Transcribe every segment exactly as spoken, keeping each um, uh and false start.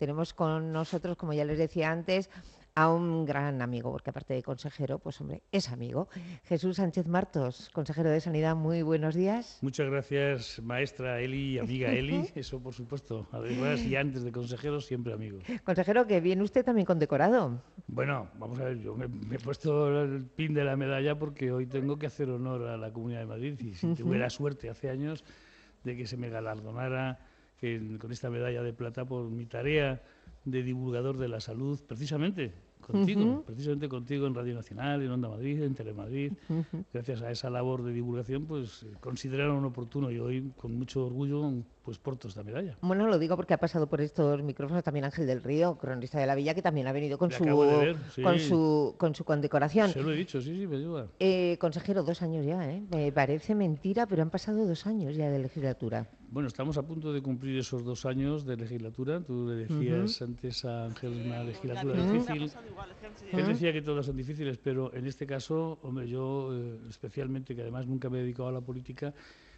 tenemos con nosotros, como ya les decía antes, a un gran amigo, porque aparte de consejero, pues hombre, es amigo. Jesús Sánchez Martos, consejero de Sanidad, muy buenos días. Muchas gracias, maestra Eli, amiga Eli, eso por supuesto. Además, y antes de consejero, siempre amigo. Consejero, que viene usted también condecorado. Bueno, vamos a ver, yo me, me he puesto el pin de la medalla porque hoy tengo que hacer honor a la Comunidad de Madrid y si tuve la suerte hace años de que se me galardonara que, con esta medalla de plata por mi tarea de divulgador de la salud, precisamente contigo, uh-huh. precisamente contigo en Radio Nacional, en Onda Madrid, en Telemadrid. Uh-huh. Gracias a esa labor de divulgación, pues consideraron oportuno y hoy, con mucho orgullo, pues porto esta medalla. Bueno, lo digo porque ha pasado por estos micrófonos también Ángel del Río, cronista de La Villa, que también ha venido con, su, ver, sí. con su con su condecoración. Se lo he dicho, sí, sí, me ayuda. Eh, consejero, dos años ya, ¿eh? Me parece mentira, pero han pasado dos años ya de legislatura. Bueno, estamos a punto de cumplir esos dos años de legislatura. Tú le decías uh-huh. antes a Ángel una legislatura uh-huh. difícil. Uh-huh. Él decía que todas son difíciles, pero en este caso, hombre, yo eh, especialmente, que además nunca me he dedicado a la política,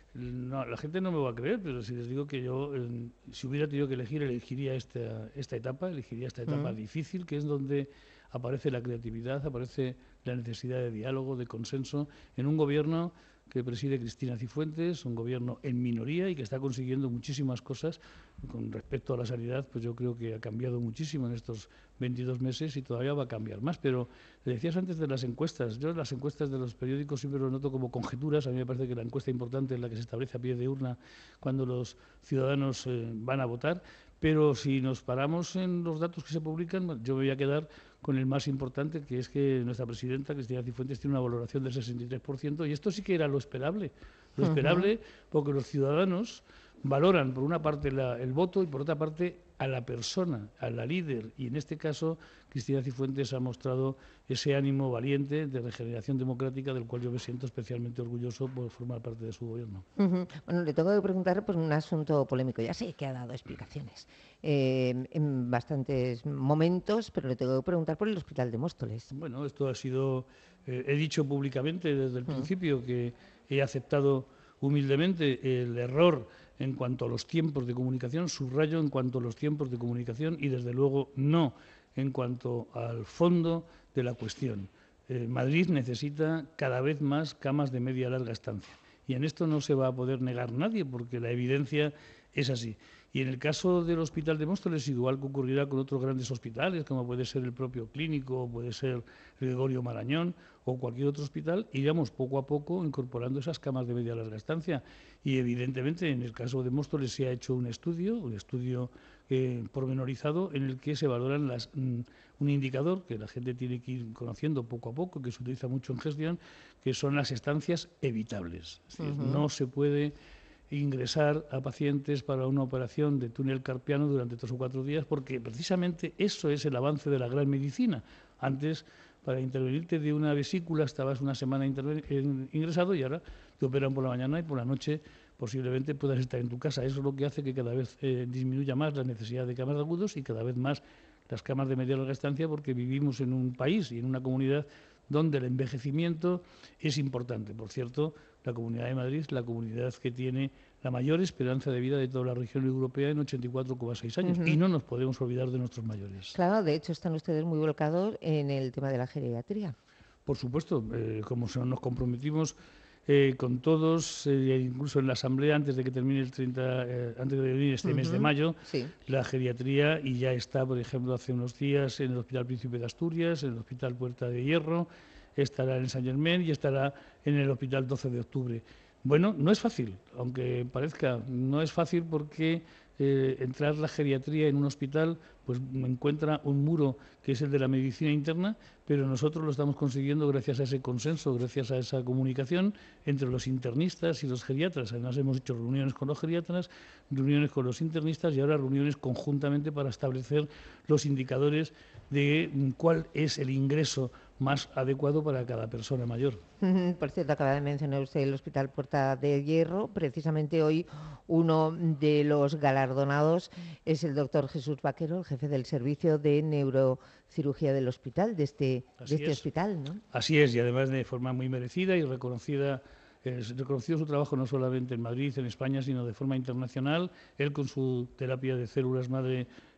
no, la gente no me va a creer, pero si les digo que yo, eh, si hubiera tenido que elegir, elegiría esta, esta etapa, elegiría esta etapa uh-huh. difícil, que es donde aparece la creatividad, aparece la necesidad de diálogo, de consenso, en un gobierno que preside Cristina Cifuentes, un gobierno en minoría y que está consiguiendo muchísimas cosas. Con respecto a la sanidad, pues yo creo que ha cambiado muchísimo en estos veintidós meses y todavía va a cambiar más. Pero le decías antes de las encuestas. Yo las encuestas de los periódicos siempre lo noto como conjeturas. A mí me parece que la encuesta importante es la que se establece a pie de urna cuando los ciudadanos eh, van a votar. Pero si nos paramos en los datos que se publican, yo me voy a quedar con el más importante, que es que nuestra presidenta, Cristina Cifuentes, tiene una valoración del sesenta y tres por ciento, y esto sí que era lo esperable. Lo esperable uh-huh. porque los ciudadanos valoran, por una parte, la, el voto y, por otra parte, a la persona, a la líder. Y, en este caso, Cristina Cifuentes ha mostrado ese ánimo valiente de regeneración democrática, del cual yo me siento especialmente orgulloso por formar parte de su gobierno. Uh-huh. Bueno, le tengo que preguntar por un asunto polémico. Ya sé que ha dado explicaciones eh, en bastantes momentos, pero le tengo que preguntar por el Hospital de Móstoles. Bueno, esto ha sido... Eh, he dicho públicamente desde el uh-huh. principio que he aceptado humildemente el error en cuanto a los tiempos de comunicación, subrayo en cuanto a los tiempos de comunicación y, desde luego, no en cuanto al fondo de la cuestión. Eh, Madrid necesita cada vez más camas de media larga estancia y en esto no se va a poder negar nadie porque la evidencia es así. Y en el caso del Hospital de Móstoles, igual que ocurrirá con otros grandes hospitales, como puede ser el propio Clínico, puede ser Gregorio Marañón o cualquier otro hospital, iremos poco a poco incorporando esas camas de media larga estancia. Y evidentemente en el caso de Móstoles se ha hecho un estudio, un estudio eh, pormenorizado en el que se valoran las, mm, un indicador que la gente tiene que ir conociendo poco a poco, que se utiliza mucho en gestión, que son las estancias evitables. Es decir, uh-huh. no se puede ingresar a pacientes para una operación de túnel carpiano durante tres o cuatro días, porque precisamente eso es el avance de la gran medicina. Antes, para intervenirte de una vesícula, estabas una semana ingresado y ahora te operan por la mañana y por la noche posiblemente puedas estar en tu casa. Eso es lo que hace que cada vez eh, disminuya más la necesidad de camas de agudos y cada vez más las camas de media larga estancia, porque vivimos en un país y en una comunidad donde el envejecimiento es importante. Por cierto, la Comunidad de Madrid es la comunidad que tiene la mayor esperanza de vida de toda la región europea en ochenta y cuatro coma seis años. Uh-huh. Y no nos podemos olvidar de nuestros mayores. Claro, de hecho están ustedes muy volcados en el tema de la geriatría. Por supuesto, eh, como nos comprometimos eh, con todos, eh, incluso en la Asamblea, antes de que termine el treinta, eh, antes de termine este uh-huh. mes de mayo, sí. la geriatría, y ya está, por ejemplo, hace unos días en el Hospital Príncipe de Asturias, en el Hospital Puerta de Hierro, estará en Saint Germain y estará en el Hospital doce de octubre. Bueno, no es fácil, aunque parezca, no es fácil porque eh, entrar la geriatría en un hospital pues encuentra un muro que es el de la medicina interna, pero nosotros lo estamos consiguiendo gracias a ese consenso, gracias a esa comunicación entre los internistas y los geriatras. Además hemos hecho reuniones con los geriatras, reuniones con los internistas y ahora reuniones conjuntamente para establecer los indicadores de cuál es el ingreso más adecuado para cada persona mayor. Por cierto, acaba de mencionar usted el Hospital Puerta de Hierro. Precisamente hoy uno de los galardonados es el doctor Jesús Vaquero, el jefe del servicio de neurocirugía del hospital, de este, de este hospital, ¿no? Así es, y además de forma muy merecida y reconocida. Es reconocido su trabajo no solamente en Madrid, en España, sino de forma internacional. Él con su terapia de células madre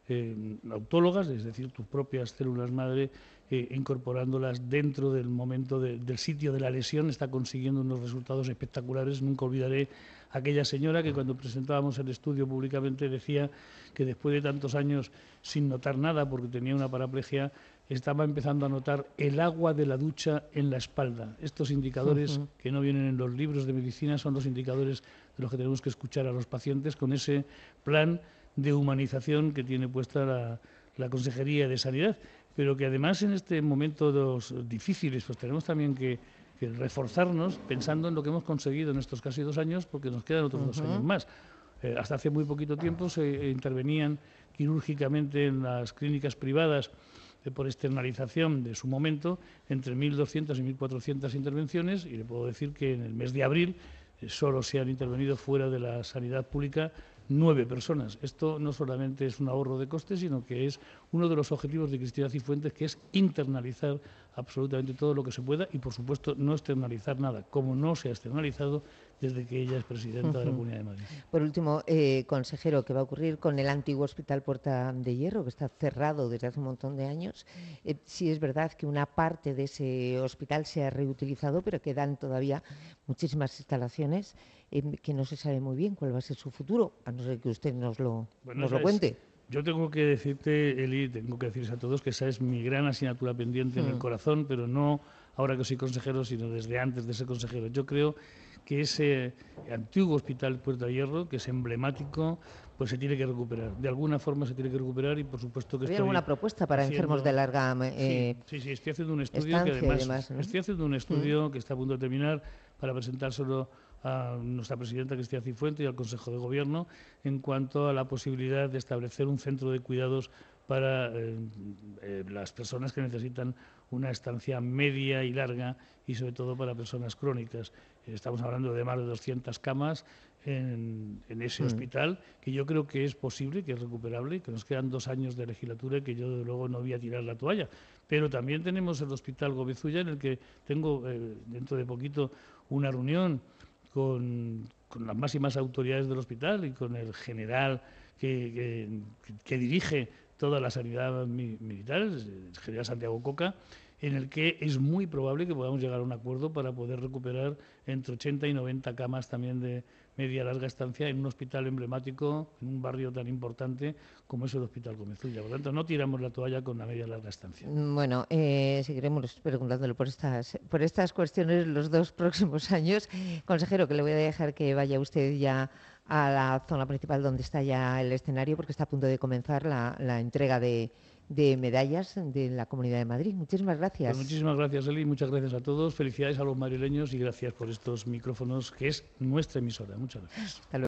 eh, autólogas, es decir, tus propias células madre, eh, incorporándolas dentro del momento de, del sitio de la lesión, está consiguiendo unos resultados espectaculares. Nunca olvidaré a aquella señora que cuando presentábamos el estudio públicamente decía que después de tantos años sin notar nada, porque tenía una paraplegia, estaba empezando a notar el agua de la ducha en la espalda. Estos indicadores uh-huh. que no vienen en los libros de medicina son los indicadores de los que tenemos que escuchar a los pacientes con ese plan de humanización que tiene puesta la, la Consejería de Sanidad, pero que además en este momento de los difíciles pues tenemos también que, que reforzarnos pensando en lo que hemos conseguido en estos casi dos años, porque nos quedan otros uh-huh. dos años más. Eh, hasta hace muy poquito tiempo se eh, intervenían quirúrgicamente en las clínicas privadas eh, por externalización de su momento entre mil doscientas y mil cuatrocientas intervenciones, y le puedo decir que en el mes de abril eh, solo se han intervenido fuera de la sanidad pública nueve personas. Esto no solamente es un ahorro de costes, sino que es uno de los objetivos de Cristina Cifuentes, que es internalizar absolutamente todo lo que se pueda y, por supuesto, no externalizar nada, como no se ha externalizado desde que ella es presidenta uh-huh. de la Comunidad de Madrid. Por último, eh, consejero, ¿qué va a ocurrir con el antiguo Hospital Puerta de Hierro, que está cerrado desde hace un montón de años? Eh, sí es verdad que una parte de ese hospital se ha reutilizado, pero quedan todavía muchísimas instalaciones eh, que no se sabe muy bien cuál va a ser su futuro, a no ser que usted nos lo, bueno, nos lo cuente. Es... Yo tengo que decirte, Eli, tengo que decirles a todos que esa es mi gran asignatura pendiente mm. en el corazón, pero no ahora que soy consejero, sino desde antes de ser consejero. Yo creo que ese antiguo hospital Puerta de Hierro, que es emblemático, pues se tiene que recuperar. De alguna forma se tiene que recuperar y, por supuesto, que ¿Hay estoy alguna propuesta para haciendo... enfermos de larga eh, sí, sí, sí, estoy haciendo un estudio que además... Demás, ¿no? Estoy haciendo un estudio mm. que está a punto de terminar para presentárselo a nuestra presidenta Cristina Cifuentes y al Consejo de Gobierno en cuanto a la posibilidad de establecer un centro de cuidados para eh, eh, las personas que necesitan una estancia media y larga y sobre todo para personas crónicas. Eh, estamos hablando de más de doscientas camas en, en ese mm. hospital, que yo creo que es posible, que es recuperable, que nos quedan dos años de legislatura y que yo desde luego no voy a tirar la toalla. Pero también tenemos el Hospital Gobezulla, en el que tengo eh, dentro de poquito una reunión Con, con las máximas autoridades del hospital y con el general que, que, que dirige toda la sanidad mi, militar, el general Santiago Coca, en el que es muy probable que podamos llegar a un acuerdo para poder recuperar entre ochenta y noventa camas también de media larga estancia en un hospital emblemático, en un barrio tan importante como es el Hospital Gobezulla. Por lo tanto, no tiramos la toalla con la media larga estancia. Bueno, eh, seguiremos preguntándole por estas, por estas cuestiones los dos próximos años. Consejero, que le voy a dejar que vaya usted ya a la zona principal donde está ya el escenario, porque está a punto de comenzar la, la entrega de, de medallas de la Comunidad de Madrid. Muchísimas gracias. Pues muchísimas gracias, Eli. Muchas gracias a todos. Felicidades a los madrileños y gracias por estos micrófonos, que es nuestra emisora. Muchas gracias. Hasta luego.